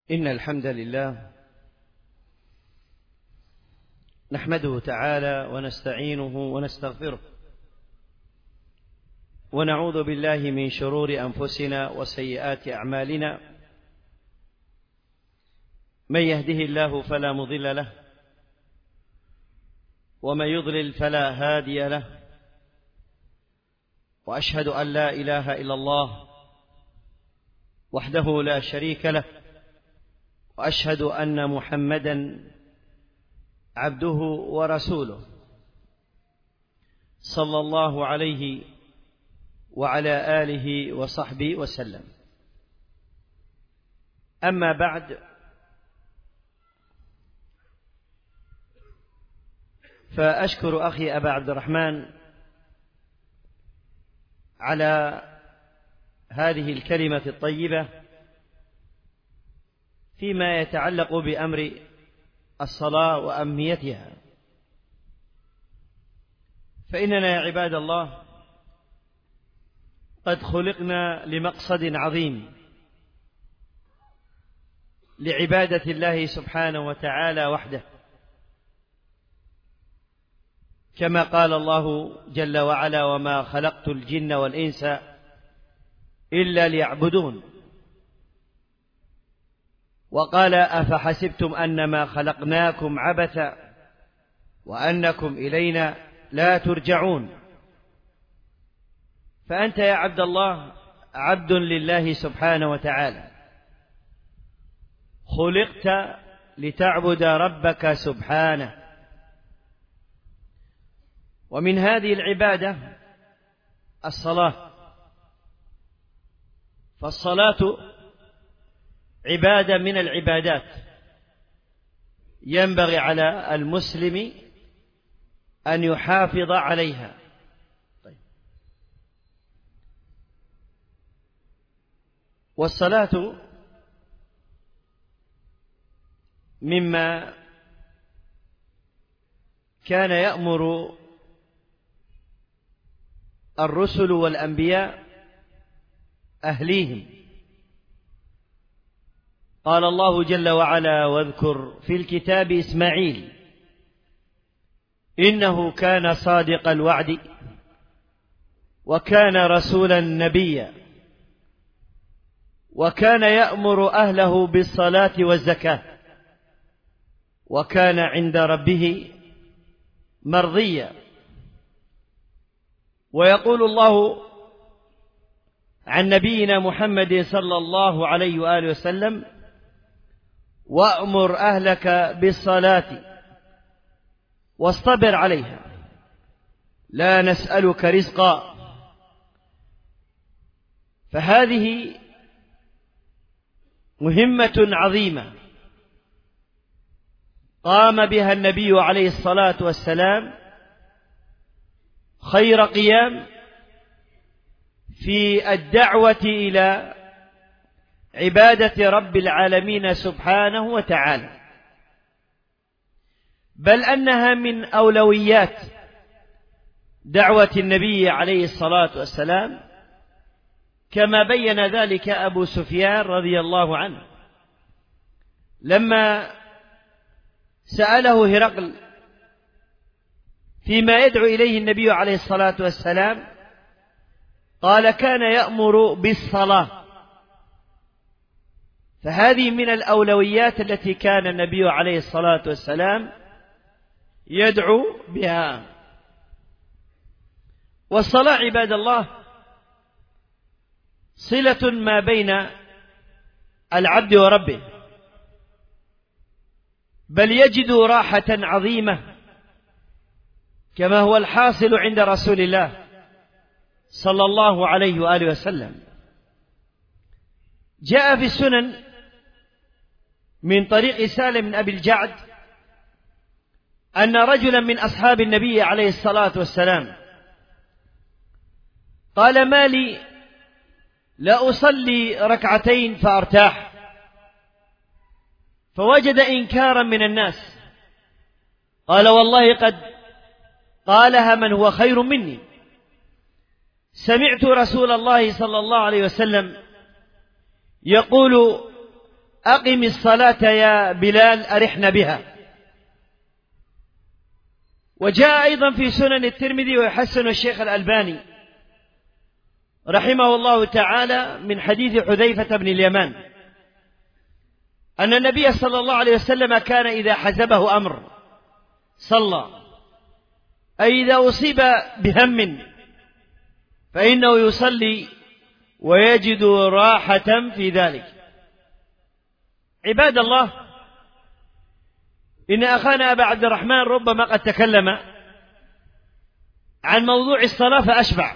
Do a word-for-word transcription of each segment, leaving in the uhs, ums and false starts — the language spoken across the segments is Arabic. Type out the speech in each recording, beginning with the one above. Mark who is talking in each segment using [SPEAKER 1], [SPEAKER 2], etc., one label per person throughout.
[SPEAKER 1] إن الحمد لله نحمده تعالى ونستعينه ونستغفره ونعوذ بالله من شرور أنفسنا وسيئات أعمالنا. من يهده الله فلا مضل له ومن يضلل فلا هادي له، وأشهد أن لا إله إلا الله وحده لا شريك له، وأشهد أن محمدا عبده ورسوله صلى الله عليه وعلى آله وصحبه وسلم. أما بعد، فأشكر أخي أبا عبد الرحمن على هذه الكلمة الطيبة فيما يتعلق بأمر الصلاة وأهميتها. فإننا يا عباد الله قد خلقنا لمقصد عظيم، لعبادة الله سبحانه وتعالى وحده، كما قال الله جل وعلا: وما خلقت الجن والإنس إلا ليعبدون. وقال: أفحسبتم أنما خلقناكم عبثا وأنكم إلينا لا ترجعون. فأنت يا عبد الله عبد لله سبحانه وتعالى، خلقت لتعبد ربك سبحانه. ومن هذه العبادة الصلاة، فالصلاة عبادة من العبادات ينبغي على المسلم أن يحافظ عليها. طيب. والصلاة مما كان يأمر الرسل والأنبياء أهليهم. قال الله جل وعلا: واذكر في الكتاب إسماعيل إنه كان صادق الوعد وكان رسولا نبيا وكان يأمر أهله بالصلاة والزكاة وكان عند ربه مرضيا. ويقول الله عن نبينا محمد صلى الله عليه وآله وسلم: وأمر أهلك بالصلاة واصطبر عليها لا نسألك رزقا. فهذه مهمة عظيمة قام بها النبي عليه الصلاة والسلام خير قيام في الدعوة إلى عبادة رب العالمين سبحانه وتعالى، بل أنها من أولويات دعوة النبي عليه الصلاة والسلام، كما بين ذلك أبو سفيان رضي الله عنه لما سأله هرقل فيما يدعو إليه النبي عليه الصلاة والسلام، قال: كان يأمر بالصلاة. فهذه من الأولويات التي كان النبي عليه الصلاة والسلام يدعو بها. والصلاة عباد الله صلة ما بين العبد وربه، بل يجد راحة عظيمة كما هو الحاصل عند رسول الله صلى الله عليه وآله وسلم. جاء في السنن من طريق سالم بن أبي الجعد أن رجلا من أصحاب النبي عليه الصلاة والسلام قال: ما لي لا أصلي ركعتين فأرتاح، فوجد إنكارا من الناس. قال: والله قد قالها من هو خير مني. سمعت رسول الله صلى الله عليه وسلم يقول: أقم الصلاة يا بلال أرحنا بها. وجاء أيضا في سنن الترمذي ويحسن الشيخ الألباني رحمه الله تعالى من حديث حذيفة بن اليمان أن النبي صلى الله عليه وسلم كان إذا حزبه أمر صلى، أي إذا أصيب بهم فإنه يصلي ويجد راحة في ذلك. عباد الله، إن أخانا أبا عبد الرحمن ربما قد تكلم عن موضوع الصلاة فأشبع،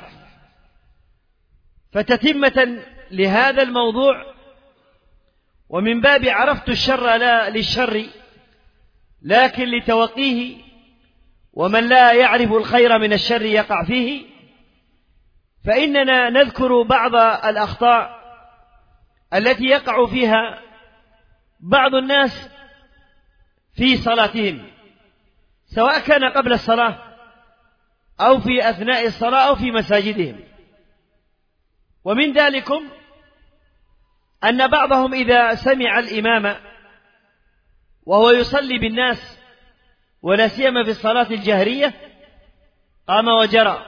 [SPEAKER 1] فتتمة لهذا الموضوع ومن باب عرفت الشر لا للشر لكن لتوقيه، ومن لا يعرف الخير من الشر يقع فيه، فإننا نذكر بعض الأخطاء التي يقع فيها بعض الناس في صلاتهم، سواء كان قبل الصلاة أو في أثناء الصلاة أو في مساجدهم. ومن ذلكم أن بعضهم إذا سمع الإمام وهو يصلي بالناس ولا سيما في الصلاة الجهرية قام وجرى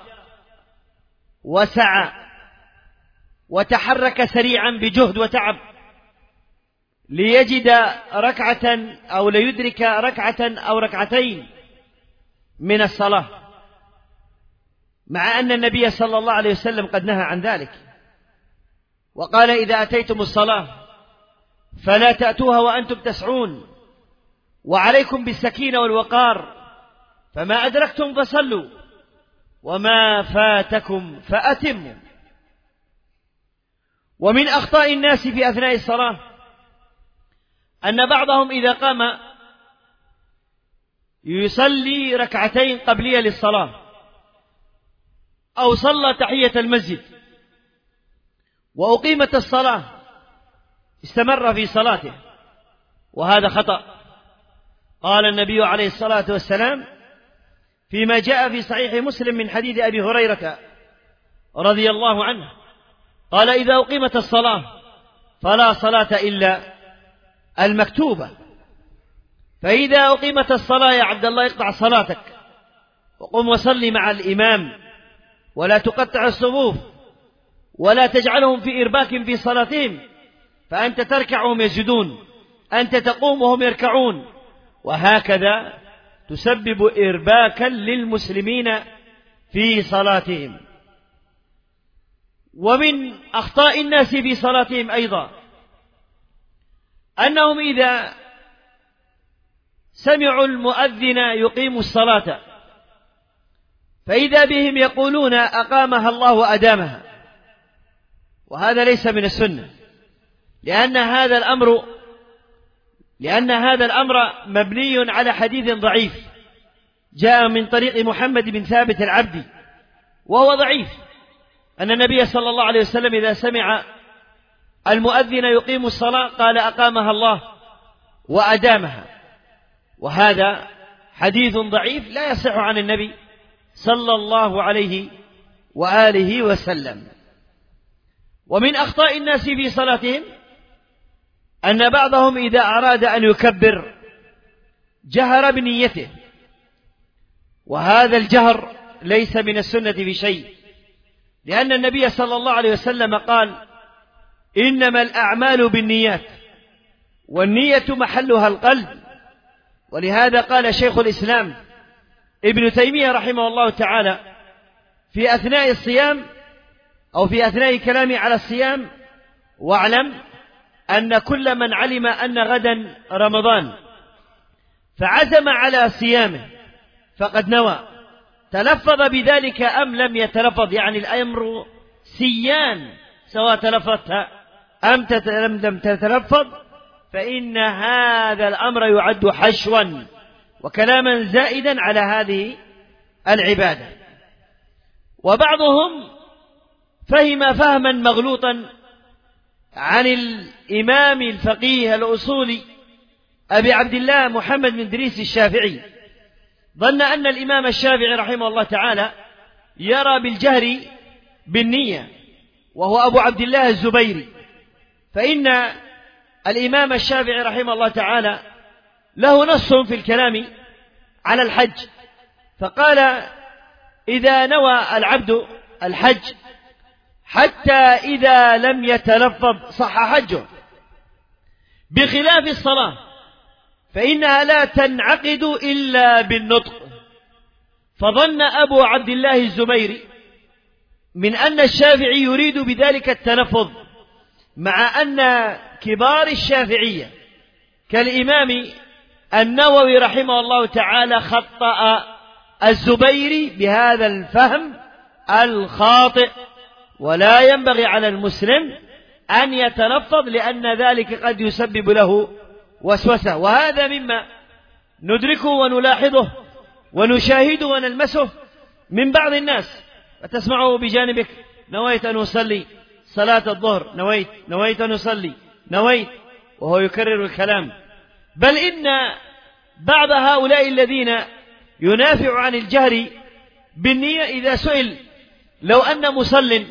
[SPEAKER 1] وسعى وتحرك سريعا بجهد وتعب ليجد ركعة أو ليدرك ركعة أو ركعتين من الصلاة، مع أن النبي صلى الله عليه وسلم قد نهى عن ذلك وقال: إذا أتيتم الصلاة فلا تأتوها وأنتم تسعون، وعليكم بالسكينة والوقار، فما أدركتم فصلوا وما فاتكم فأتموا. ومن أخطاء الناس في أثناء الصلاة أن بعضهم إذا قام يصلي ركعتين قبلية للصلاة أو صلى تحية المسجد وأقيمت الصلاة استمر في صلاته، وهذا خطأ. قال النبي عليه الصلاة والسلام فيما جاء في صحيح مسلم من حديث أبي هريرة رضي الله عنه قال: إذا أقيمت الصلاة فلا صلاة إلا المكتوبة. فإذا أقيمت الصلاة يا عبد الله اقطع صلاتك وقم وصلي مع الإمام، ولا تقطع الصفوف ولا تجعلهم في إرباك في صلاتهم، فأنت تركع وهم يسجدون، أنت تقوم وهم يركعون، وهكذا تسبب إرباكا للمسلمين في صلاتهم. ومن أخطاء الناس في صلاتهم أيضا أنهم إذا سمعوا المؤذن يقيم الصلاة فإذا بهم يقولون: أقامها الله وأدامها، وهذا ليس من السنة، لأن هذا الأمر لأن هذا الأمر مبني على حديث ضعيف جاء من طريق محمد بن ثابت العبدي وهو ضعيف، أن النبي صلى الله عليه وسلم إذا سمع المؤذن يقيم الصلاة قال: أقامها الله وأدامها، وهذا حديث ضعيف لا يصح عن النبي صلى الله عليه وآله وسلم. ومن أخطاء الناس في صلاتهم أن بعضهم إذا أراد أن يكبر جهر بنيته، وهذا الجهر ليس من السنة في شيء، لأن النبي صلى الله عليه وسلم قال: إنما الأعمال بالنيات والنية محلها القلب. ولهذا قال شيخ الإسلام ابن تيمية رحمه الله تعالى في أثناء الصيام أو في أثناء كلامه على الصيام: واعلم أن كل من علم أن غدا رمضان فعزم على صيامه فقد نوى، تلفظ بذلك أم لم يتلفظ، يعني الأمر سيان سواء تلفظت أم لم تتلفظ، فإن هذا الأمر يعد حشوا وكلاما زائدا على هذه العبادة. وبعضهم فهم فهما مغلوطا عن الإمام الفقيه الأصولي أبي عبد الله محمد بن إدريس الشافعي، ظن أن الإمام الشافعي رحمه الله تعالى يرى بالجهر بالنية، وهو أبو عبد الله الزبيري، فإن الإمام الشافعي رحمه الله تعالى له نص في الكلام على الحج، فقال: إذا نوى العبد الحج حتى إذا لم يتلفظ صح حجه، بخلاف الصلاة فإنها لا تنعقد إلا بالنطق. فظن أبو عبد الله الزبيري من أن الشافعي يريد بذلك التلفظ، مع أن كبار الشافعية كالإمام النووي رحمه الله تعالى خطأ الزبيري بهذا الفهم الخاطئ، ولا ينبغي على المسلم أن يتلفظ، لأن ذلك قد يسبب له وسوسة. وهذا مما ندركه ونلاحظه ونشاهده ونلمسه من بعض الناس، فتسمعه بجانبك: نويت أن أصلي صلاة الظهر، نويت نويت أن أصلي، نويت، وهو يكرر الكلام. بل إن بعض هؤلاء الذين ينافع عن الجهر بالنية إذا سئل لو أن مصل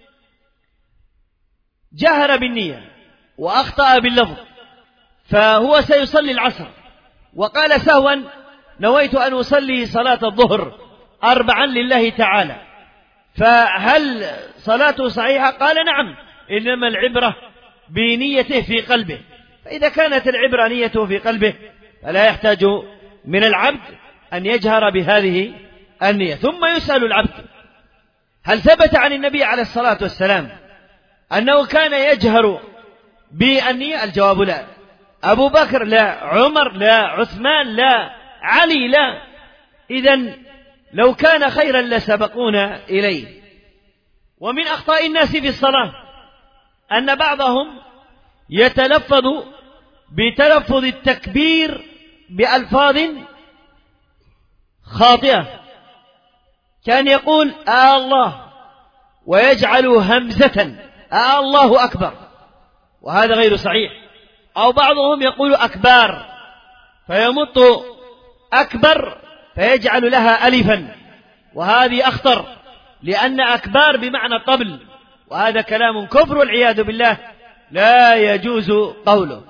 [SPEAKER 1] جهر بالنية وأخطأ باللفظ فهو سيصلي العصر وقال سهوا: نويت أن أصلي صلاة الظهر أربعا لله تعالى، فهل صلاته صحيحة؟ قال: نعم، إنما العبرة بنيته في قلبه. فإذا كانت العبرة نيته في قلبه فلا يحتاج من العبد أن يجهر بهذه النية. ثم يسأل العبد: هل ثبت عن النبي عليه الصلاة والسلام أنه كان يجهر بالنية؟ الجواب: لا. أبو بكر لا، عمر لا، عثمان لا، علي لا. إذن لو كان خيرا لسبقونا إليه. ومن أخطاء الناس في الصلاة أن بعضهم يتلفظ بتلفظ التكبير بألفاظ خاطئة، كان يقول آه الله ويجعل همزة آه الله أكبر، وهذا غير صحيح. أو بعضهم يقول أكبار فيمط أكبر فيجعل لها ألفا، وهذه أخطر، لأن أكبار بمعنى طبل، وهذا كلام كفر والعياذ بالله لا يجوز قوله.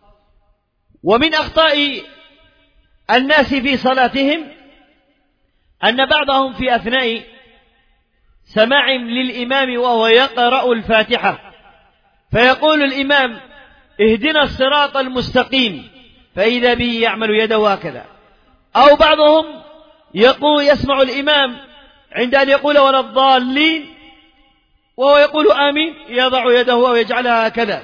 [SPEAKER 1] ومن أخطاء الناس في صلاتهم أن بعضهم في أثناء سماع للإمام وهو يقرأ الفاتحة فيقول الإمام: اهدنا الصراط المستقيم، فإذا به يعمل يده هكذا. أو بعضهم يقول يسمع الإمام عند أن يقول ولا الضالين وهو يقول آمين، يضع يده ويجعلها هكذا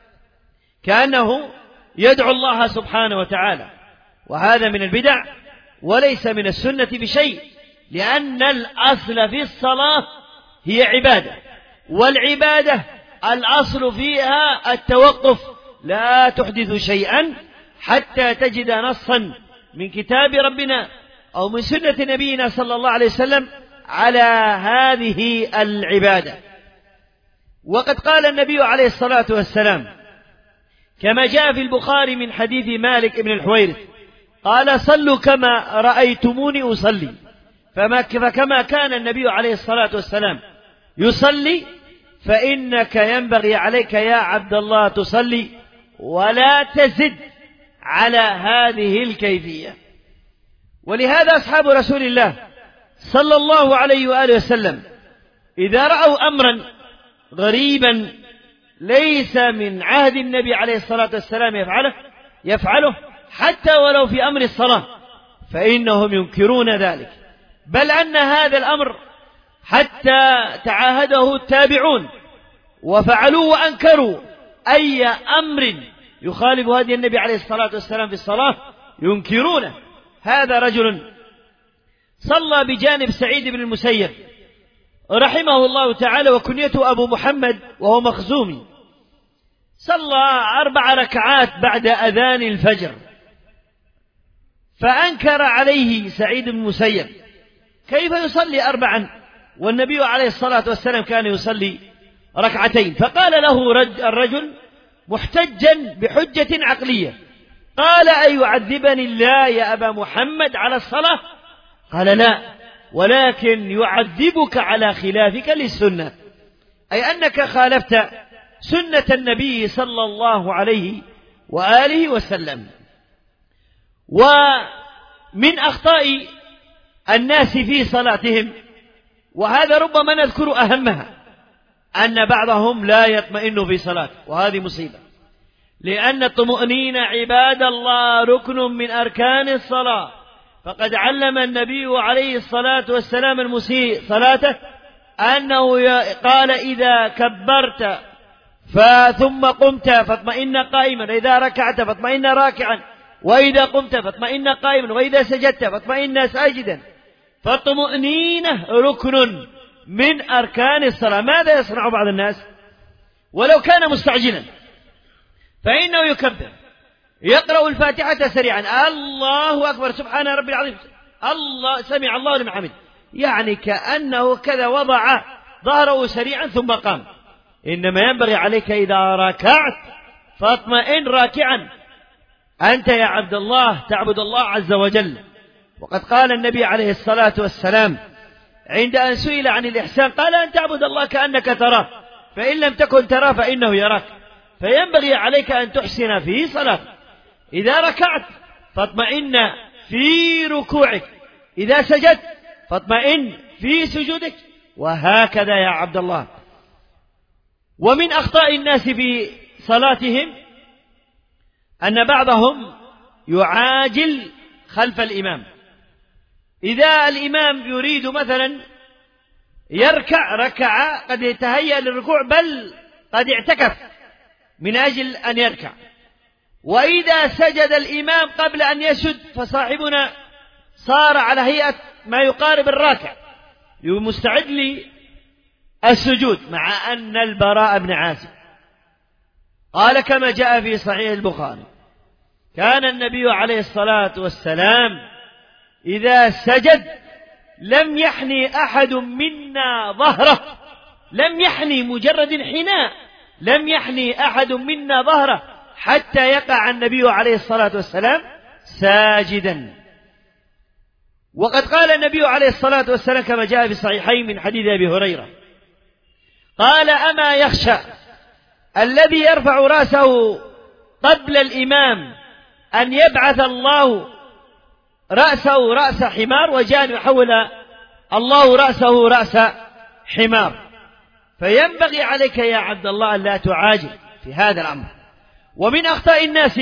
[SPEAKER 1] كأنه يدعو الله سبحانه وتعالى، وهذا من البدع وليس من السنة بشيء، لأن الأصل في الصلاة هي عبادة، والعبادة الأصل فيها التوقف، لا تحدث شيئا حتى تجد نصا من كتاب ربنا أو من سنة نبينا صلى الله عليه وسلم على هذه العبادة. وقد قال النبي عليه الصلاة والسلام كما جاء في البخاري من حديث مالك بن الحويرث قال: صلوا كما رأيتموني أصلي. فما فكما كان النبي عليه الصلاة والسلام يصلي فإنك ينبغي عليك يا عبد الله تصلي ولا تزد على هذه الكيفية. ولهذا أصحاب رسول الله صلى الله عليه وآله وسلم إذا رأوا أمرا غريبا ليس من عهد النبي عليه الصلاة والسلام يفعله يفعله حتى ولو في أمر الصلاة فإنهم ينكرون ذلك، بل أن هذا الأمر حتى تعاهده التابعون وفعلوا وأنكروا أي أمر يخالف هدي النبي عليه الصلاة والسلام في الصلاة ينكرونه. هذا رجل صلى بجانب سعيد بن المسيب رحمه الله تعالى وكنيته أبو محمد وهو مخزومي، صلى أربع ركعات بعد أذان الفجر، فأنكر عليه سعيد بن المسيب كيف يصلي أربعا والنبي عليه الصلاة والسلام كان يصلي ركعتين. فقال له الرجل محتجا بحجة عقلية قال: أيعذبني الله يا أبا محمد على الصلاة؟ قال: لا، ولكن يعذبك على خلافك للسنة، أي أنك خالفت سنة النبي صلى الله عليه وآله وسلم. ومن أخطاء الناس في صلاتهم، وهذا ربما نذكر أهمها، أن بعضهم لا يطمئن في صلاته، وهذه مصيبة، لأن الطمأنينة عباد الله ركن من أركان الصلاة. فقد علم النبي عليه الصلاة والسلام المسيء صلاته أنه قال: إذا كبرت ثم قمت فاطمئن قائما، إذا ركعت فاطمئن راكعا، وإذا قمت فاطمئن قائما، وإذا سجدت فاطمئن ساجدا. فالطمأنينة ركن من أركان الصلاة. ماذا يصنع بعض الناس؟ ولو كان مستعجلا فإنه يكبر، يقرأ الفاتحة سريعا، الله أكبر، سبحان ربي العظيم، الله سمع الله لمن حمده، يعني كأنه كذا وضع ظهره سريعا ثم قام. إنما ينبغي عليك إذا ركعت فاطمئن راكعا. أنت يا عبد الله تعبد الله عز وجل. وقد قال النبي عليه الصلاة والسلام عند أن سئل عن الإحسان قال: أن تعبد الله كأنك تراه، فإن لم تكن تراه فإنه يراك. فينبغي عليك أن تحسن في صلاتك. إذا ركعت فاطمئن في ركوعك، إذا سجدت فاطمئن في سجودك، وهكذا يا عبد الله. ومن أخطاء الناس في صلاتهم أن بعضهم يعاجل خلف الإمام. إذا الإمام يريد مثلا يركع ركع قد يتهيأ للركوع، بل قد اعتكف من أجل أن يركع. وإذا سجد الإمام قبل أن يسجد فصاحبنا صار على هيئة ما يقارب الراكع، مستعد للسجود. مع أن البراء بن عازب قال كما جاء في صحيح البخاري: كان النبي عليه الصلاة والسلام إذا سجد لم يحني أحد منا ظهره، لم يحني مجرد انحناء، لم يحني أحد منا ظهره حتى يقع النبي عليه الصلاة والسلام ساجدا. وقد قال النبي عليه الصلاة والسلام كما جاء في الصحيحين من حديث أبي هريرة قال: أما يخشى الذي يرفع رأسه قبل الإمام أن يبعث الله رأسه رأس حمار، وجاء يحول الله رأسه رأس حمار. فينبغي عليك يا عبد الله أن لا تعاجل في هذا الأمر. ومن أخطاء الناس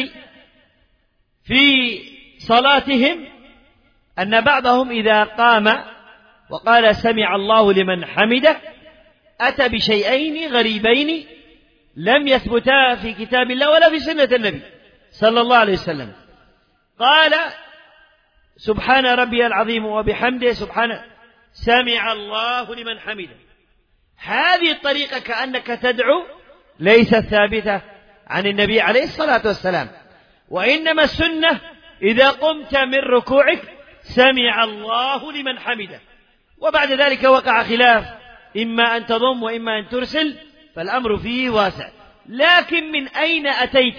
[SPEAKER 1] في صلاتهم أن بعضهم إذا قام وقال سمع الله لمن حمده أتى بشيئين غريبين لم يثبتا في كتاب الله ولا في سنة النبي صلى الله عليه وسلم. قال: سبحان ربي العظيم وبحمده سبحان سمع الله لمن حمده. هذه الطريقة كأنك تدعو ليست ثابتة عن النبي عليه الصلاة والسلام، وإنما السنة إذا قمت من ركوعك سمع الله لمن حمده. وبعد ذلك وقع خلاف، إما أن تضم وإما أن ترسل، فالأمر فيه واسع. لكن من أين أتيت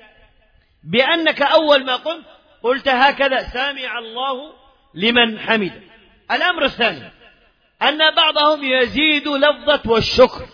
[SPEAKER 1] بأنك أول ما قمت قلت هكذا سمع الله لمن حمده؟ الأمر الثاني أن بعضهم يزيد لفظة والشكر.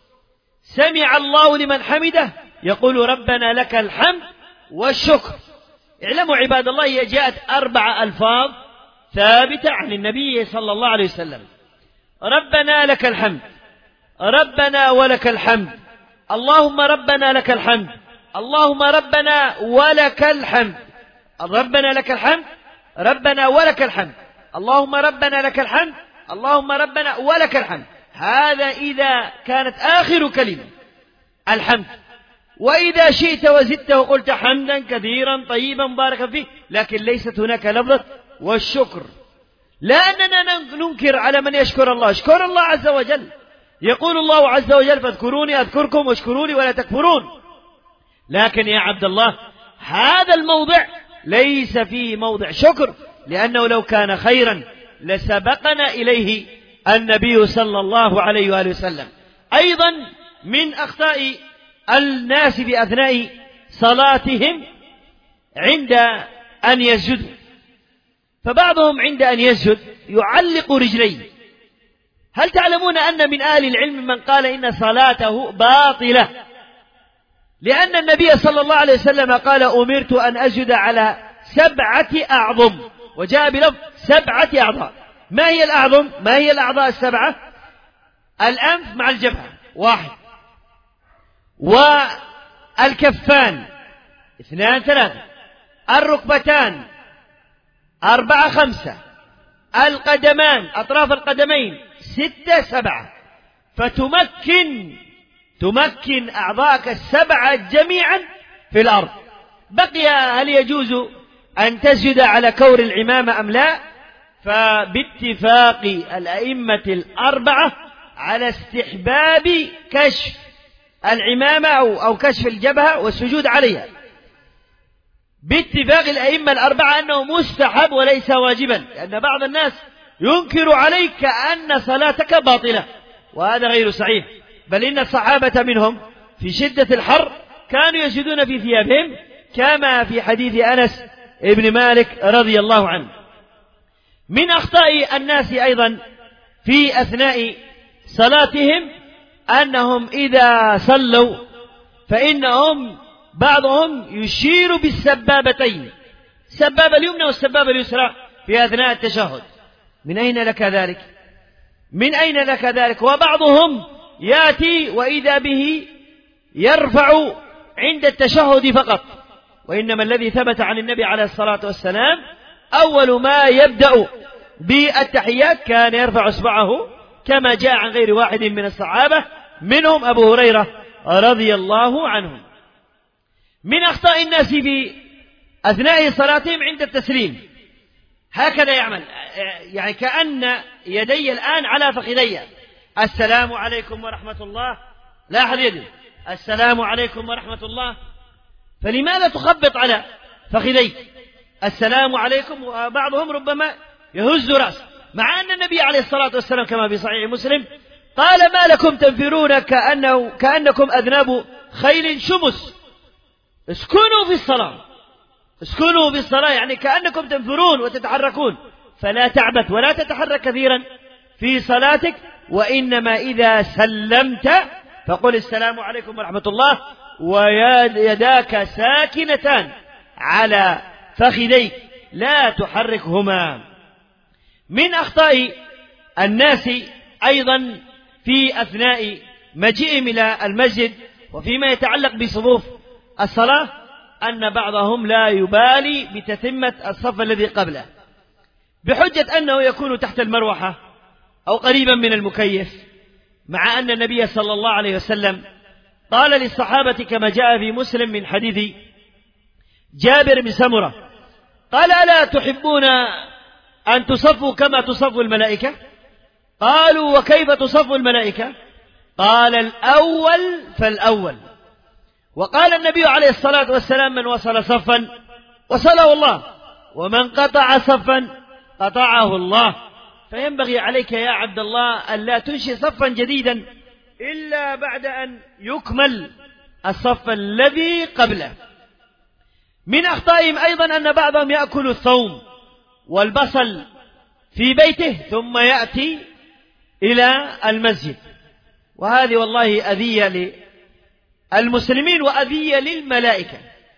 [SPEAKER 1] سمع الله لمن حمده يقول ربنا لك الحمد والشكر. اعلموا عباد الله هي جاءت أربع ألفاظ ثابتة عن النبي صلى الله عليه وسلم: ربنا لك الحمد، ربنا ولك الحمد، اللهم ربنا لك الحمد، اللهم ربنا ولك الحمد، ربنا لك الحمد، ربنا ولك الحمد، اللهم ربنا لك الحمد، اللهم ربنا ولك الحمد. هذا إذا كانت آخر كلمة الحمد. وإذا شئت وزدت وقلت حمدا كثيرا طيبا مباركا فيه، لكن ليست هناك لفظة والشكر. لا أننا ننكر على من يشكر الله، اشكر الله عز وجل. يقول الله عز وجل: فاذكروني أذكركم واشكروني ولا تكفرون. لكن يا عبد الله هذا الموضع ليس فيه موضع شكر، لأنه لو كان خيرا لسبقنا إليه النبي صلى الله عليه وآله وسلم. أيضا من أخطاء الناس بأثناء صلاتهم عند أن يسجدوا، فبعضهم عند أن يسجد يعلق رجليه. هل تعلمون أن من أهل العلم من قال إن صلاته باطلة لأن النبي صلى الله عليه وسلم قال أمرت أن أسجد على سبعة أعظم، وجاء بلفظ سبعة أعضاء. ما هي الأعظم؟ ما هي الأعضاء السبعة؟ الأنف مع الجبهة واحد، والكفان اثنان ثلاثة، الركبتان أربعة خمسة، القدمان أطراف القدمين ستة سبعة. فتمكن تمكن أعضاءك السبعة جميعا في الأرض. بقي هل يجوز أن تسجد على كور العمامة أم لا؟ فباتفاق الأئمة الأربعة على استحباب كشف العمامة أو, أو كشف الجبهة والسجود عليها، باتفاق الأئمة الأربعة أنه مستحب وليس واجبا، لأن بعض الناس ينكر عليك أن صلاتك باطلة، وهذا غير صحيح. بل إن الصحابة منهم في شدة الحر كانوا يسجدون في ثيابهم، كما في حديث أنس ابن مالك رضي الله عنه. من أخطاء الناس أيضا في أثناء صلاتهم أنهم إذا صلوا فإنهم بعضهم يشير بالسبابتين، السبابة اليمنى والسبابة اليسرى في أثناء التشهد. من أين لك ذلك؟ من أين لك ذلك؟ وبعضهم يأتي وإذا به يرفع عند التشهد فقط، وإنما الذي ثبت عن النبي عليه الصلاة والسلام أول ما يبدأ بالتحيات كان يرفع إصبعه، كما جاء عن غير واحد من الصحابة منهم أبو هريرة رضي الله عنه. من أخطاء الناس في أثناء صلاتهم عند التسليم هكذا يعمل، يعني كأن يدي الآن على فخذي، السلام عليكم ورحمة الله، لا أحد يدي السلام عليكم ورحمة الله، فلماذا تخبط على فخذيك السلام عليكم؟ وبعضهم ربما يهز رأسه، مع أن النبي عليه الصلاة والسلام كما في صحيح مسلم قال ما لكم تنفرون كأنه كأنكم أذناب خيل شمس. اسكنوا في الصلاة، اسكنوا في الصلاة، يعني كأنكم تنفرون وتتحركون، فلا تعبث ولا تتحرك كثيرا في صلاتك، وإنما إذا سلمت فقل السلام عليكم ورحمة الله ويداك ساكنتان على فخذيك لا تحركهما. من أخطاء الناس أيضا في أثناء مجيئهم إلى المسجد وفيما يتعلق بصفوف الصلاة أن بعضهم لا يبالي بتتمة الصف الذي قبله، بحجة أنه يكون تحت المروحة أو قريبا من المكيف، مع أن النبي صلى الله عليه وسلم قال للصحابة كما جاء في مسلم من حديث جابر بن سمرة قال ألا تحبون أن تصفوا كما تصف الملائكة؟ قالوا وكيف تصف الملائكة؟ قال الأول فالأول. وقال النبي عليه الصلاة والسلام من وصل صفا وصله الله، ومن قطع صفا قطعه الله. فينبغي عليك يا عبد الله أن لا تنشئ صفا جديدا إلا بعد أن يكمل الصف الذي قبله. من أخطائهم أيضا أن بعضهم يأكل الثوم والبصل في بيته ثم يأتي إلى المسجد، وهذه والله أذية للمسلمين وأذية للملائكة.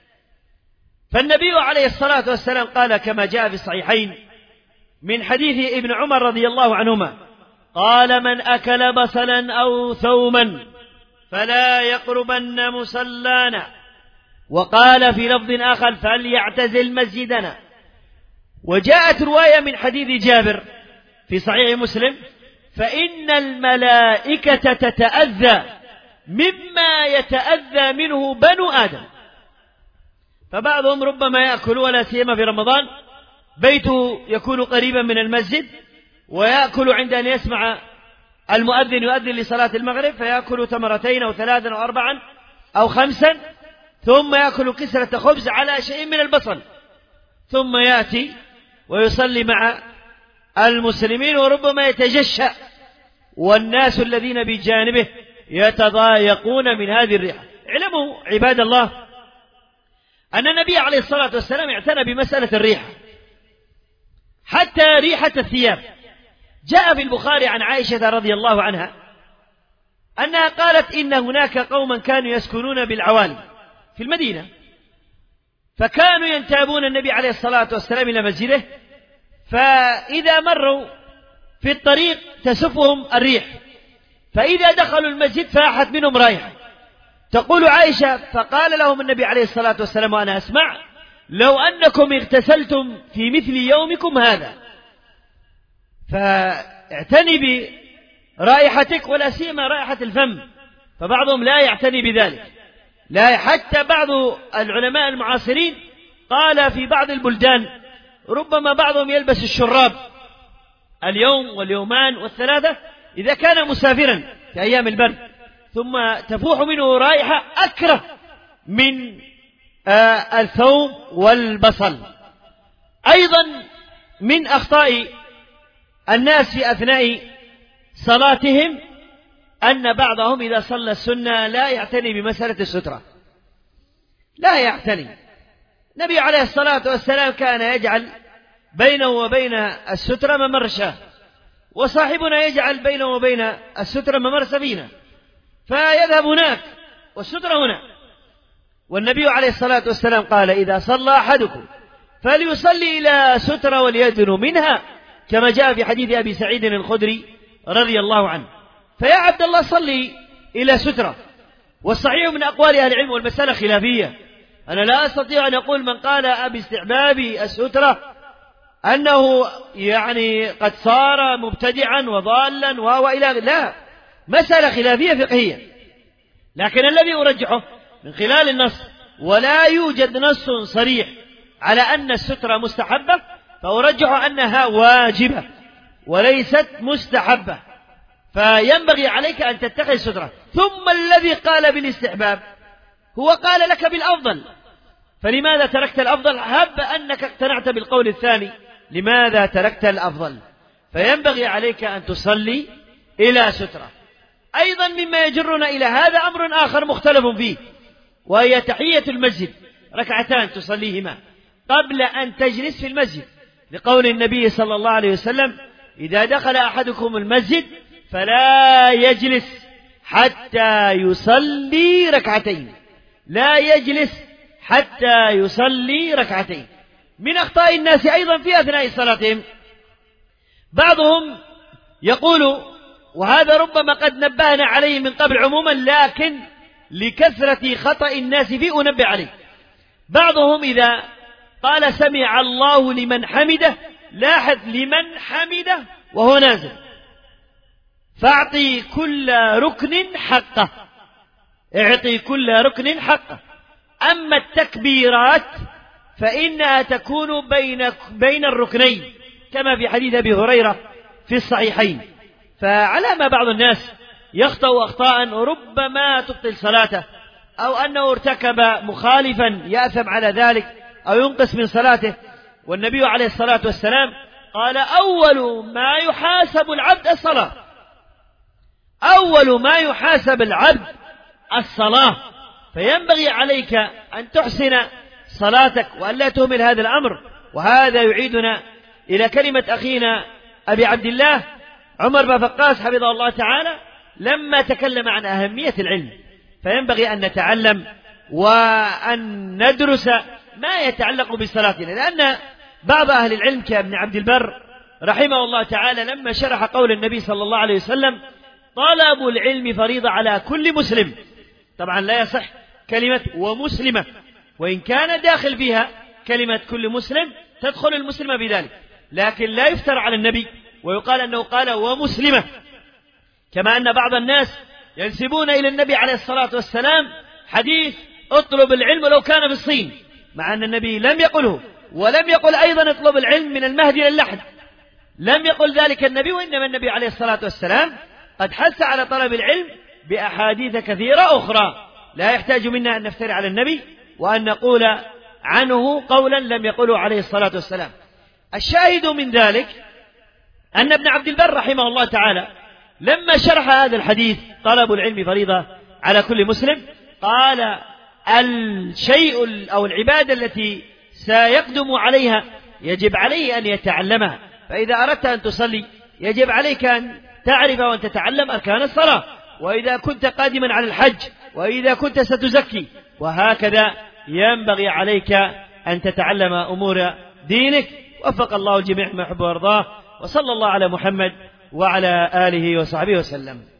[SPEAKER 1] فالنبي عليه الصلاة والسلام قال كما جاء في الصحيحين من حديث ابن عمر رضي الله عنهما قال من أكل بصلا أو ثوما فلا يقربن مصلانا، وقال في لفظ آخر فليعتزل مسجدنا. وجاءت رواية من حديث جابر في صحيح مسلم فإن الملائكة تتأذى مما يتأذى منه بنو آدم. فبعضهم ربما يأكل ولا سيما في رمضان بيته يكون قريبا من المسجد، ويأكل عند أن يسمع المؤذن يؤذن لصلاة المغرب فيأكل تمرتين أو ثلاثا أو أربعا أو خمسا، ثم يأكل كسرة خبز على شيء من البصل، ثم يأتي ويصلي مع المسلمين وربما يتجشأ، والناس الذين بجانبه يتضايقون من هذه الريحة. اعلموا عباد الله أن النبي عليه الصلاة والسلام اعتنى بمسألة الريحة، حتى ريحة الثياب. جاء في البخاري عن عائشة رضي الله عنها أنها قالت إن هناك قوما كانوا يسكنون بالعوالي، في المدينة، فكانوا ينتابون النبي عليه الصلاة والسلام إلى مسجده، فإذا مروا في الطريق تسفهم الريح، فإذا دخلوا المسجد فاحت منهم رائحة. تقول عائشة: فقال لهم النبي عليه الصلاة والسلام وأنا أسمع: لو أنكم اغتسلتم في مثل يومكم هذا فاعتني برائحتك، ولا سيما رائحة الفم. فبعضهم لا يعتني بذلك، لا حتى بعض العلماء المعاصرين قال في بعض البلدان ربما بعضهم يلبس الشراب اليوم واليومان والثلاثة إذا كان مسافرا في أيام البرد، ثم تفوح منه رائحة أكره من آه الثوم والبصل. أيضا من أخطاء الناس في أثناء صلاتهم أن بعضهم إذا صلى السنة لا يعتني بمسألة السترة، لا يعتني. النبي عليه الصلاة والسلام كان يجعل بينه وبين السترة ممر شاه، وصاحبنا يجعل بينه وبين السترة ممر سفينة، فيذهب هناك والسترة هنا. والنبي عليه الصلاة والسلام قال: إذا صلى أحدكم فليصلي إلى سترة وليدن منها، كما جاء في حديث أبي سعيد الخدري رضي الله عنه. فيا عبد الله صلي إلى سترة. والصحيح من أقوال أهل العلم، والمسألة خلافية، أنا لا أستطيع أن أقول من قال باستحباب السترة أنه يعني قد صار مبتدعا وضالا وهو إلى، لا، مسألة خلافية فقهية. لكن الذي أرجحه من خلال النص، ولا يوجد نص صريح على أن السترة مستحبة، فأرجح أنها واجبة وليست مستحبة، فينبغي عليك أن تتخذ سترة. ثم الذي قال بالاستحباب هو قال لك بالأفضل، فلماذا تركت الأفضل؟ هب أنك اقتنعت بالقول الثاني، لماذا تركت الأفضل؟ فينبغي عليك أن تصلي إلى سترة. أيضا مما يجرنا إلى هذا أمر آخر مختلف فيه، وهي تحية المسجد، ركعتان تصليهما قبل أن تجلس في المسجد، لقول النبي صلى الله عليه وسلم: إذا دخل أحدكم المسجد فلا يجلس حتى يصلي ركعتين، لا يجلس حتى يصلي ركعتين. من أخطاء الناس أيضا في أثناء صلاتهم، بعضهم يقول، وهذا ربما قد نبهنا عليه من قبل عموما، لكن لكثرة خطأ الناس فيه أنبه عليه. بعضهم إذا قال سمع الله لمن حمده، لاحظ لمن حمده وهو نازل، فاعطي كل ركن حقه، اعطي كل ركن حقه. أما التكبيرات فإنها تكون بين بين الركنين، كما في حديث أبي هريرة في الصحيحين. فعلى ما بعض الناس يخطأ أخطاء ربما تبطل صلاته، أو أنه ارتكب مخالفا يأثم على ذلك أو ينقص من صلاته. والنبي عليه الصلاة والسلام قال: أول ما يحاسب العبد الصلاة، أول ما يحاسب العبد الصلاة. فينبغي عليك أن تحسن صلاتك وأن لا تهمل هذا الأمر. وهذا يعيدنا إلى كلمة أخينا أبي عبد الله عمر بن فقاس حفظه الله تعالى لما تكلم عن أهمية العلم. فينبغي أن نتعلم وأن ندرس ما يتعلق بصلاتنا، لأن بعض أهل العلم كابن عبد البر رحمه الله تعالى لما شرح قول النبي صلى الله عليه وسلم: طلب العلم فريضة على كل مسلم، طبعا لا يصح كلمة ومسلمة، وإن كان داخل فيها كلمة كل مسلم تدخل المسلمة بذلك، لكن لا يفتر على النبي ويقال أنه قال ومسلمة. كما أن بعض الناس ينسبون إلى النبي عليه الصلاة والسلام حديث اطلب العلم لو كان في الصين، مع أن النبي لم يقله، ولم يقل أيضا اطلب العلم من المهد إلى اللحد، لم يقل ذلك النبي. وإنما النبي عليه الصلاة والسلام قد حث على طلب العلم بأحاديث كثيرة أخرى، لا يحتاج منا أن نفتري على النبي وأن نقول عنه قولا لم يقله عليه الصلاة والسلام. الشاهد من ذلك أن ابن عبد البر رحمه الله تعالى لما شرح هذا الحديث طلب العلم فريضة على كل مسلم، قال: الشيء أو العبادة التي سيقدم عليها يجب عليه أن يتعلمها. فإذا أردت أن تصلي يجب عليك أن تعرف وأن تتعلم أركان الصلاة، وإذا كنت قادما على الحج، وإذا كنت ستزكي، وهكذا ينبغي عليك أن تتعلم أمور دينك. وفق الله الجميع ما يحب ويرضاه، وصلى الله على محمد وعلى آله وصحبه وسلم.